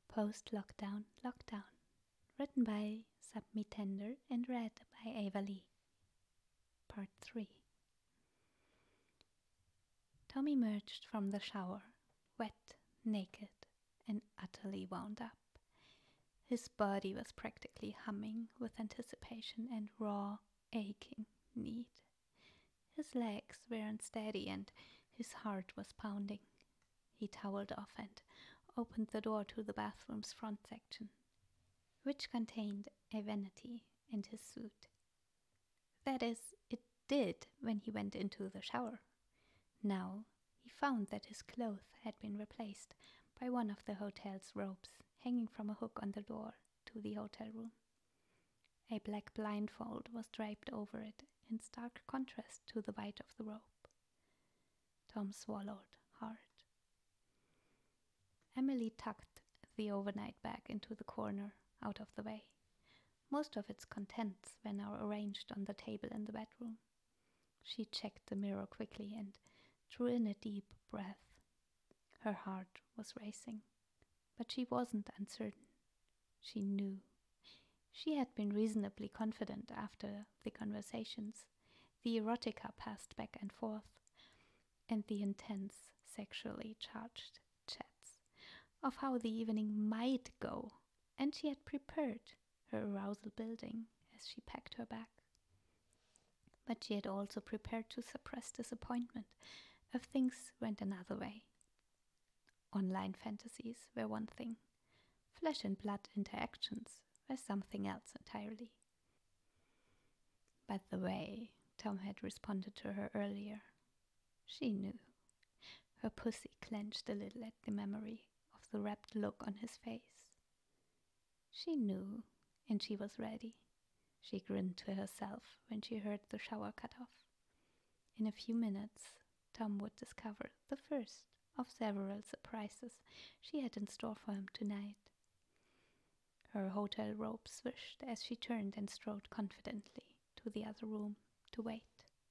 Post-Lockdown Lockdown, written by Submi Tender and read by Ava Lee. Part 3. Tom emerged from the shower, wet, naked, and utterly wound up. His body was practically humming with anticipation and raw, aching need. His legs were unsteady and his heart was pounding. He toweled off and opened the door to the bathroom's front section, which contained a vanity and his suit. That is, it did when he went into the shower. Now he found that his clothes had been replaced by one of the hotel's robes hanging from a hook on the door to the hotel room. A black blindfold was draped over it in stark contrast to the white of the robe. Tom swallowed hard. Emily tucked the overnight bag into the corner, out of the way. Most of its contents were now arranged on the table in the bedroom. She checked the mirror quickly and drew in a deep breath. Her heart was racing, but she wasn't uncertain. She knew. She had been reasonably confident after the conversations, the erotica passed back and forth, and the intense, sexually charged chats of how the evening might go, and she had prepared her arousal building as she packed her bag. But she had also prepared to suppress disappointment if things went another way. Online fantasies were one thing. Flesh and blood interactions were something else entirely. But the way Tom had responded to her earlier, she knew. Her pussy clenched a little at the memory of the rapt look on his face. She knew, and she was ready. She grinned to herself when she heard the shower cut off. In a few minutes, Tom would discover the first of several surprises she had in store for him tonight. Her hotel robe swished as she turned and strode confidently to the other room to wait.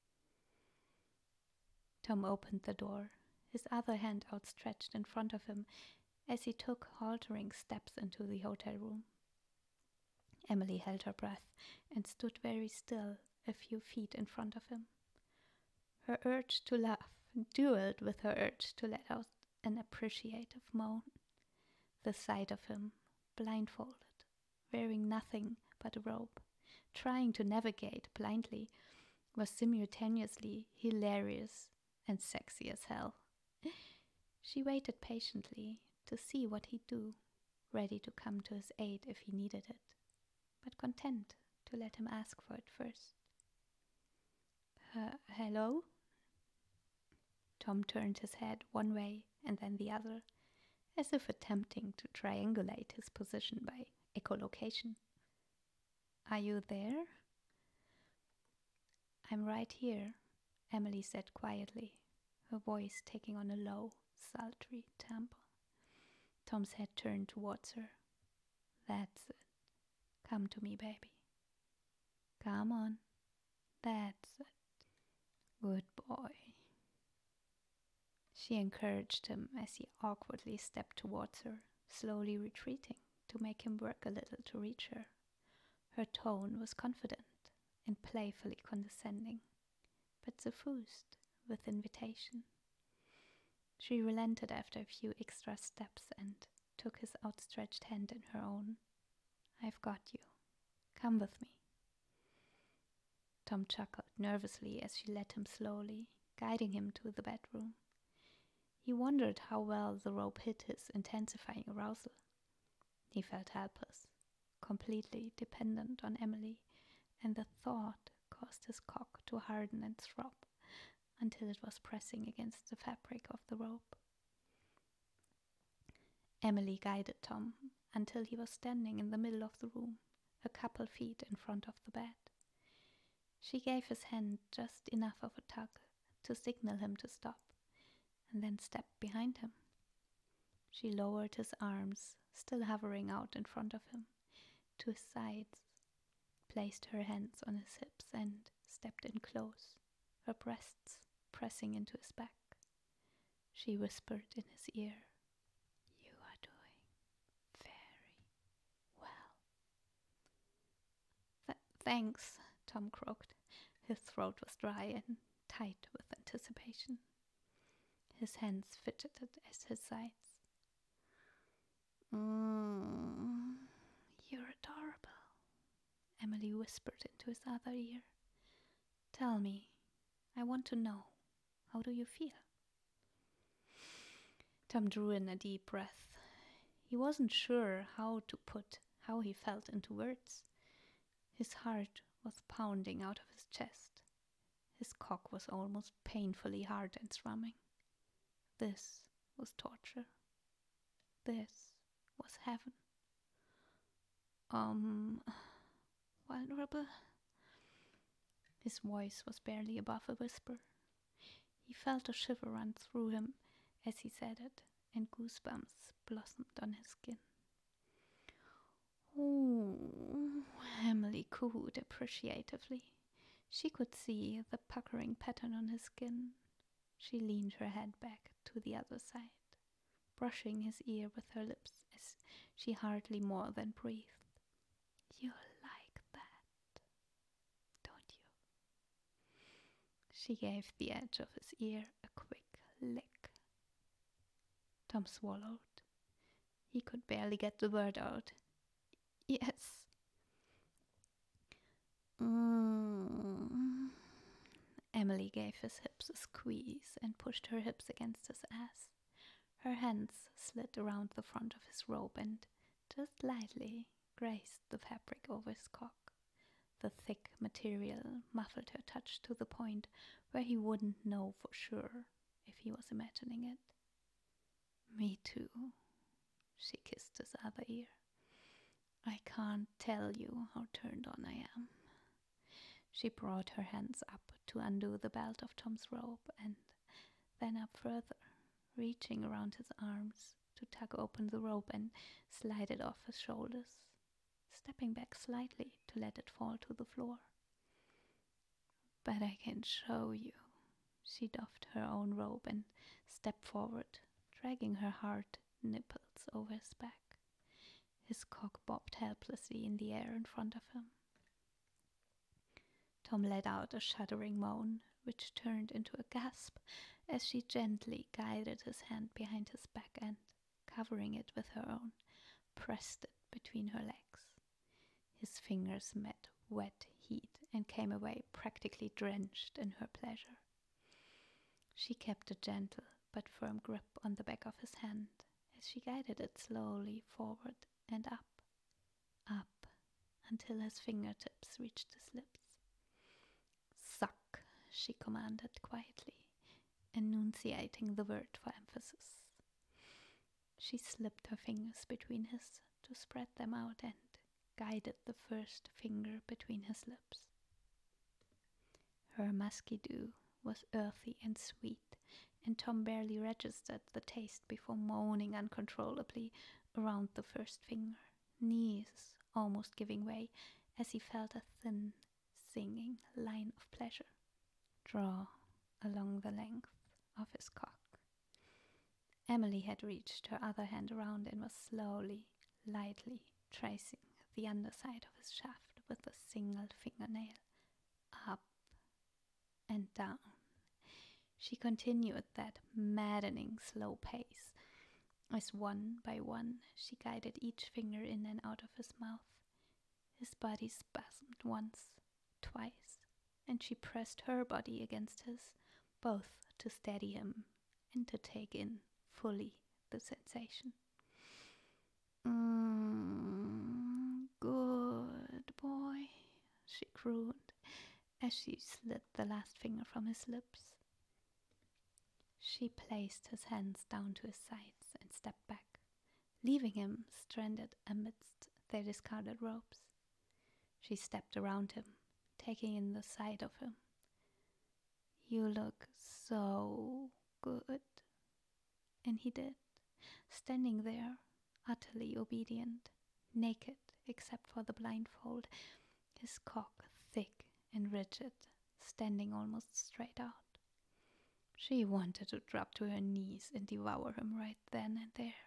Tom opened the door, his other hand outstretched in front of him as he took haltering steps into the hotel room. Emily held her breath and stood very still a few feet in front of him. Her urge to laugh dueled with her urge to let out an appreciative moan. The sight of him, blindfolded, wearing nothing but a robe, trying to navigate blindly, was simultaneously hilarious and sexy as hell. She waited patiently to see what he'd do, ready to come to his aid if he needed it, but content to let him ask for it first. Hello? Tom turned his head one way and then the other, as if attempting to triangulate his position by echolocation. Are you there? I'm right here, Emily said quietly, her voice taking on a low, sultry timbre. Tom's head turned towards her. That's it. Come to me, baby. Come on. That's it. Good boy. She encouraged him as he awkwardly stepped towards her, slowly retreating to make him work a little to reach her. Her tone was confident and playfully condescending, but suffused with invitation. She relented after a few extra steps and took his outstretched hand in her own. I've got you. Come with me. Tom chuckled nervously as she led him slowly, guiding him to the bedroom. He wondered how well the robe hid his intensifying arousal. He felt helpless, completely dependent on Emily, and the thought caused his cock to harden and throb until it was pressing against the fabric of the robe. Emily guided Tom until he was standing in the middle of the room, a couple feet in front of the bed. She gave his hand just enough of a tug to signal him to stop, and then stepped behind him. She lowered his arms, still hovering out in front of him, to his sides, placed her hands on his hips and stepped in close, her breasts pressing into his back. She whispered in his ear, "You are doing thanks, Tom croaked. His throat was dry and tight with anticipation. His hands fidgeted at his sides. You're adorable, Emily whispered into his other ear. Tell me, I want to know, how do you feel? Tom drew in a deep breath. He wasn't sure how to put how he felt into words. His heart was pounding out of his chest. His cock was almost painfully hard and thrumming. This was torture. This was heaven. Vulnerable? His voice was barely above a whisper. He felt a shiver run through him as he said it, and goosebumps blossomed on his skin. Oh, Emily cooed appreciatively. She could see the puckering pattern on his skin. She leaned her head back to the other side, brushing his ear with her lips as she hardly more than breathed. You like that, don't you? She gave the edge of his ear a quick lick. Tom swallowed. He could barely get the word out. Yes. Emily gave his hips a squeeze and pushed her hips against his ass. Her hands slid around the front of his robe and just lightly grazed the fabric over his cock. The thick material muffled her touch to the point where he wouldn't know for sure if he was imagining it. Me too. She kissed his other ear. I can't tell you how turned on I am. She brought her hands up to undo the belt of Tom's robe and then up further, reaching around his arms to tug open the rope and slide it off his shoulders, stepping back slightly to let it fall to the floor. But I can show you. She doffed her own robe and stepped forward, dragging her hard nipples over his back. His cock bobbed helplessly in the air in front of him. Tom let out a shuddering moan, which turned into a gasp as she gently guided his hand behind his back and, covering it with her own, pressed it between her legs. His fingers met wet heat and came away practically drenched in her pleasure. She kept a gentle but firm grip on the back of his hand as she guided it slowly forward and up, until his fingertips reached his lips. Suck, she commanded quietly, enunciating the word for emphasis. She slipped her fingers between his to spread them out and guided the first finger between his lips. Her musky dew was earthy and sweet, and Tom barely registered the taste before moaning uncontrollably around the first finger, knees almost giving way as he felt a thin, singing line of pleasure draw along the length of his cock. Emily had reached her other hand around and was slowly, lightly tracing the underside of his shaft with a single fingernail, up and down. She continued that maddening slow pace, as one by one she guided each finger in and out of his mouth. His body spasmed once, twice, and she pressed her body against his, both to steady him and to take in fully the sensation. Good boy, she crooned as she slid the last finger from his lips. She placed his hands down to his sides and stepped back, leaving him stranded amidst their discarded ropes. She stepped around him, taking in the sight of him. You look so good. And he did, standing there, utterly obedient, naked except for the blindfold, his cock thick and rigid, standing almost straight out. She wanted to drop to her knees and devour him right then and there.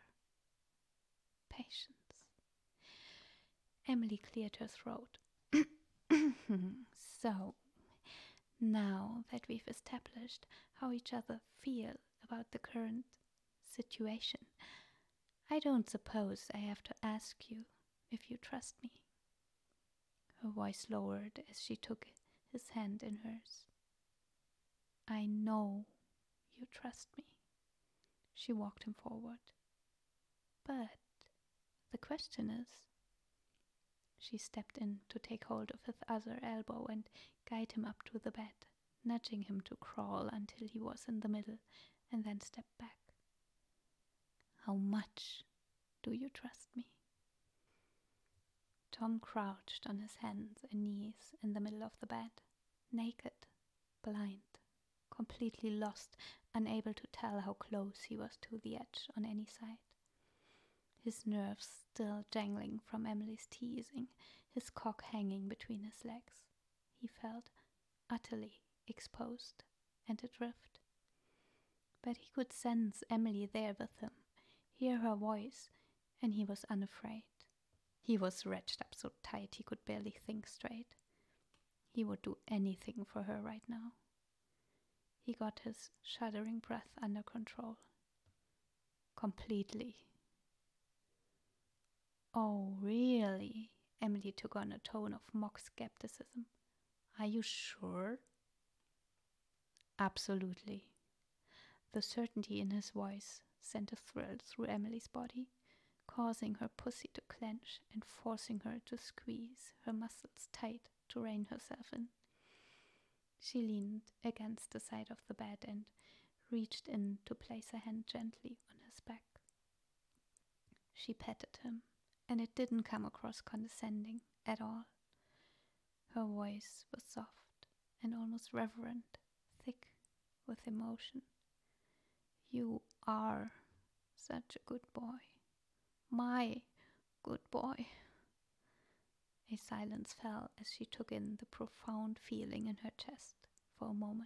Patience. Emily cleared her throat. So, now that we've established how each other feel about the current situation, I don't suppose I have to ask you if you trust me. Her voice lowered as she took his hand in hers. I know you trust me. She walked him forward. But the question is, she stepped in to take hold of his other elbow and guide him up to the bed, nudging him to crawl until he was in the middle and then step back. How much do you trust me? Tom crouched on his hands and knees in the middle of the bed, naked, blind, completely lost, unable to tell how close he was to the edge on any side. His nerves still jangling from Emily's teasing, his cock hanging between his legs. He felt utterly exposed and adrift. But he could sense Emily there with him, hear her voice, and he was unafraid. He was wretched up so tight he could barely think straight. He would do anything for her right now. He got his shuddering breath under control. Completely. Oh, really? Emily took on a tone of mock skepticism. Are you sure? Absolutely. The certainty in his voice sent a thrill through Emily's body, causing her pussy to clench and forcing her to squeeze her muscles tight to rein herself in. She leaned against the side of the bed and reached in to place a hand gently on his back. She petted him, and it didn't come across condescending at all. Her voice was soft and almost reverent, thick with emotion. You are such a good boy. My good boy. A silence fell as she took in the profound feeling in her chest for a moment.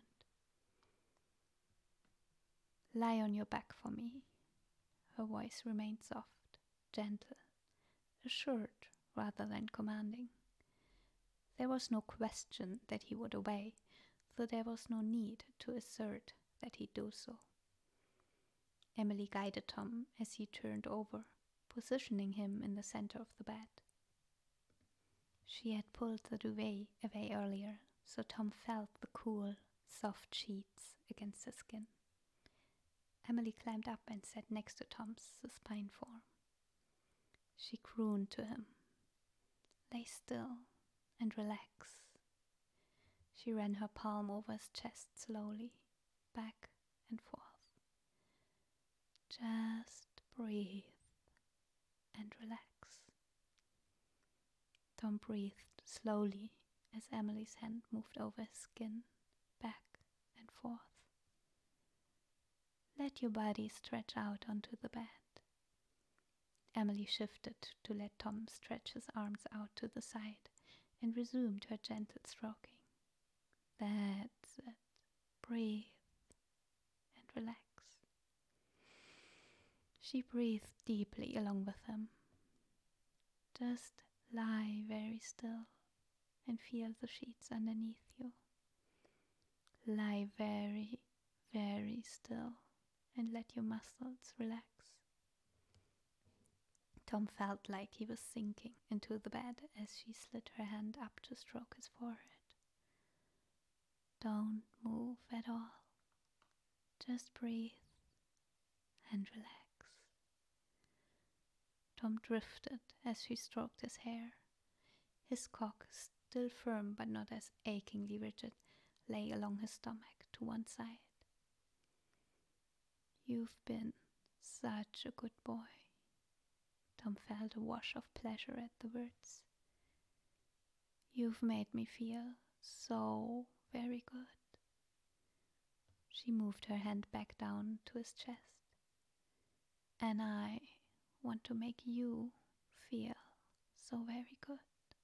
Lie on your back for me. Her voice remained soft, gentle, assured rather than commanding. There was no question that he would obey, though there was no need to assert that he'd do so. Emily guided Tom as he turned over, positioning him in the center of the bed. She had pulled the duvet away earlier, so Tom felt the cool, soft sheets against his skin. Emily climbed up and sat next to Tom's supine form. She crooned to him. Lay still and relax. She ran her palm over his chest slowly, back and forth. Just breathe and relax. Tom breathed slowly as Emily's hand moved over his skin, back and forth. Let your body stretch out onto the bed. Emily shifted to let Tom stretch his arms out to the side and resumed her gentle stroking. That's it. Breathe and relax. She breathed deeply along with him. Just lie very still and feel the sheets underneath you. Lie very, very still and let your muscles relax. Tom felt like he was sinking into the bed as she slid her hand up to stroke his forehead. Don't move at all. Just breathe and relax. Tom drifted as she stroked his hair. His cock, still firm but not as achingly rigid, lay along his stomach to one side. You've been such a good boy. Tom felt a wash of pleasure at the words. You've made me feel so very good. She moved her hand back down to his chest. And I want to make you feel so very good.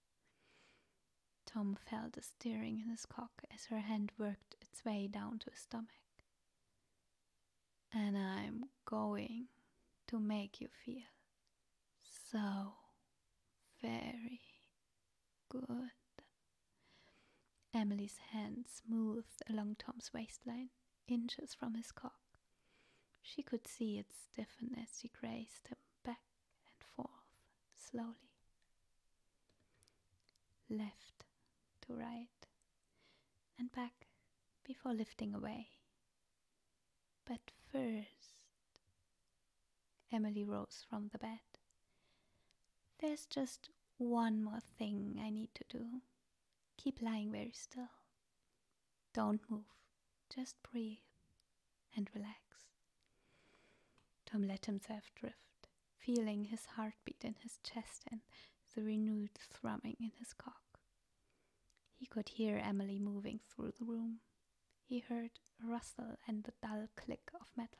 Tom felt a stirring in his cock as her hand worked its way down to his stomach. And I'm going to make you feel so very good. Emily's hand smoothed along Tom's waistline, inches from his cock. She could see it stiffen as she grazed him back and forth, slowly. Left to right, and back before lifting away. But first, Emily rose from the bed. There's just one more thing I need to do. Keep lying very still. Don't move. Just breathe and relax. Tom let himself drift, feeling his heartbeat in his chest and the renewed thrumming in his cock. He could hear Emily moving through the room. He heard a rustle and the dull click of metal.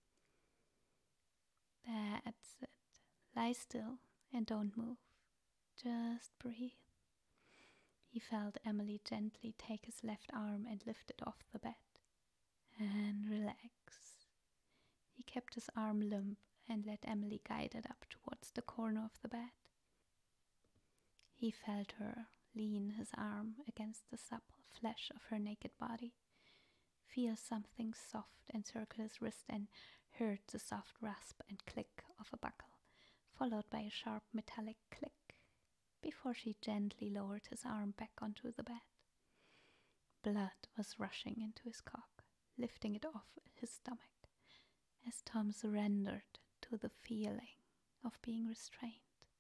That's it. Lie still and don't move. Just breathe. He felt Emily gently take his left arm and lift it off the bed. And relax. He kept his arm limp and let Emily guide it up towards the corner of the bed. He felt her lean his arm against the supple flesh of her naked body, feel something soft encircle his wrist, and heard the soft rasp and click of a buckle, followed by a sharp metallic click, before she gently lowered his arm back onto the bed. Blood was rushing into his cock, lifting it off his stomach, as Tom surrendered to the feeling of being restrained.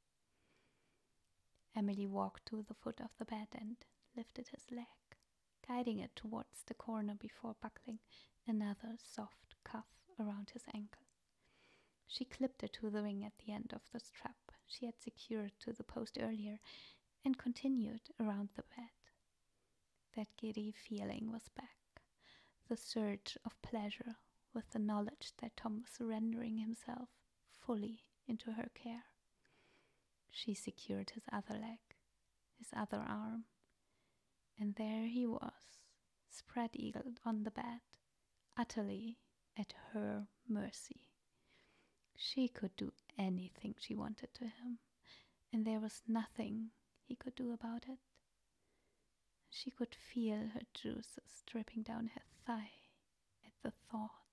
Emily walked to the foot of the bed and lifted his leg, guiding it towards the corner before buckling another soft cuff around his ankle. She clipped it to the ring at the end of the strap she had secured to the post earlier and continued around the bed. That giddy feeling was back, the surge of pleasure with the knowledge that Tom was surrendering himself fully into her care. She secured his other leg, his other arm, and there he was, spread-eagled on the bed, utterly at her mercy. She could do anything she wanted to him, and there was nothing he could do about it. She could feel her juices dripping down her thigh at the thought